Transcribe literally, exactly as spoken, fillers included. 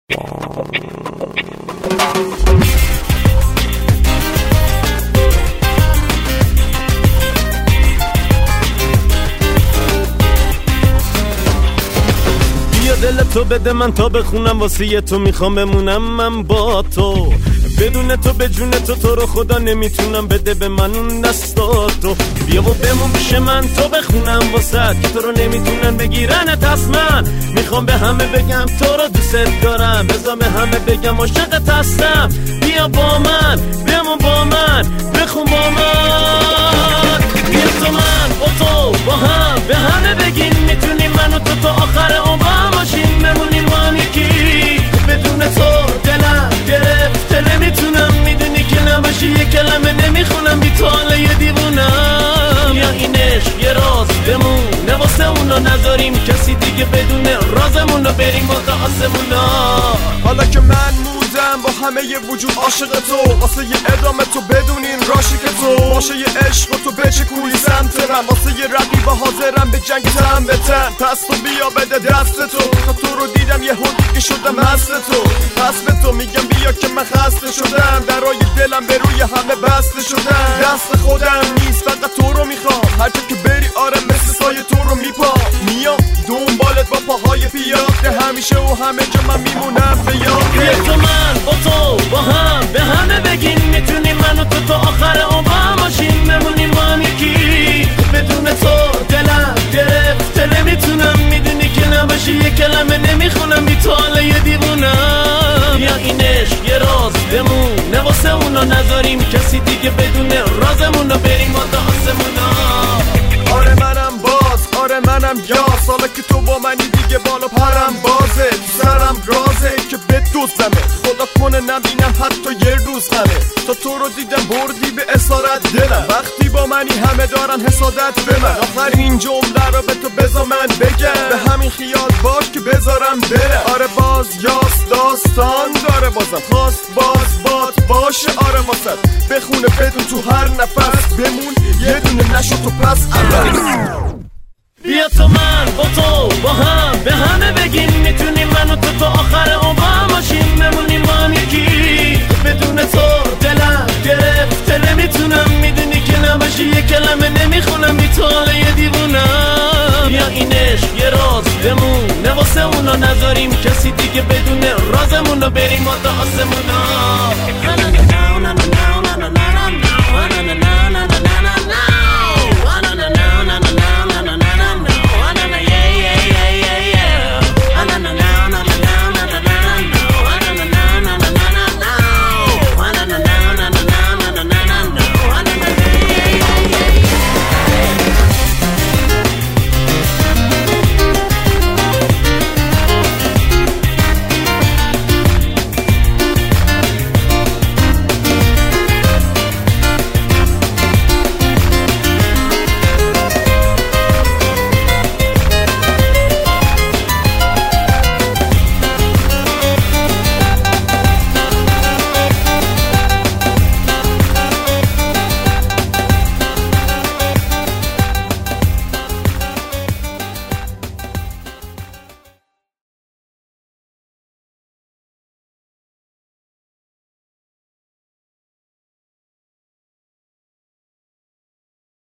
دل تو بده من تا بخونم واسه تو میخوام بمونم من با تو بدون تو به جون تو تو رو خدا نمیتونم بده به من اون دستاتو بیا و بمون پیش من تو بخونم واسه که تو رو نمیتونن بگیرنت از من میخوام به همه بگم تو رو دوست دارم بذار به همه بگم عاشقت هستم بیا با من بمون با من بخون با من بیا تو من با تو با هم به همه بگین میتونیم من و تو تا آخر عمر باشیم بمونیم با هم یکی بدون تو دلم گرفته نمیتونم میدونی که نباشی یه کلمه نمیخونم بی تو حاله یه دیوونم یا این عشق یه راز بمونه واسه اونا نذاریم کسی دیگه بدونه رازمون رو بریم واسه آسمونا حالا که من موندم با همه ی وجود عاشق تو واسه یه ادامه تو بدونین راشی که تو باشه یه عشق و تو بچکونی سمت من واسه یه رقیب حاضرم به جنگ تن به تن پس تو بیا بده دست تو تا تو رو دیدم یه هودی که شدم هست تو پس به تو میگم بیا که من خسته شدم درای دلم به روی همه بسته شدم دست خودم نیست فقط تو رو میخوام هر که بری آره مثل سایه تو رو میپام میام دنبالت با پاهای پیاده همیشه و همه جا من میمونم به یاد بیا تو من با تو با هم به همه بگین میتونیم من و تو تا آخر عمر باشیم بمونیم با هم یکی بدون تو دلم گرفته نمیتونم میدونی که نباشی یه کلمه نمیخونم بی تو حاله یه دیوونم یا این عشق یه راز بمونه واسه اونا نذاریم کسی دیگه بدونه رازمون رو بریم واسه آسمونا آره منم باز آره منم یاس حالا که تو با منی دیگه بالا پرم بازه تو سرم رازه که بدوزمه خدا کنه نبینم حتی یه روز همه تا تو رو دیدم بردی به اسارت دلم وقتی با منی همه دارن حسادت به من آخرین جمله رو به تو بذار من بگم به همین خیال باش که بذارم برم آره باز یاس داستان داره بازم خواست باز باد باشه آره واسد بخونه بدون تو هر نفس بمون یه دونه نشو تو پس عوض بیا تو من با تو با هم به همه بگین میتونیم من و تو تا آخر عمر باشیم بمونیم با هم یکی بدون تو دلم گرفته نمیتونم میدونی که نباشی یه کلمه نمیخونم بی تو حاله یه دیوونم یا این عشق یه راز بمونه واسه اونا نذاریم کسی دیگه بدونه رازمون رو بریم واسه آسمونا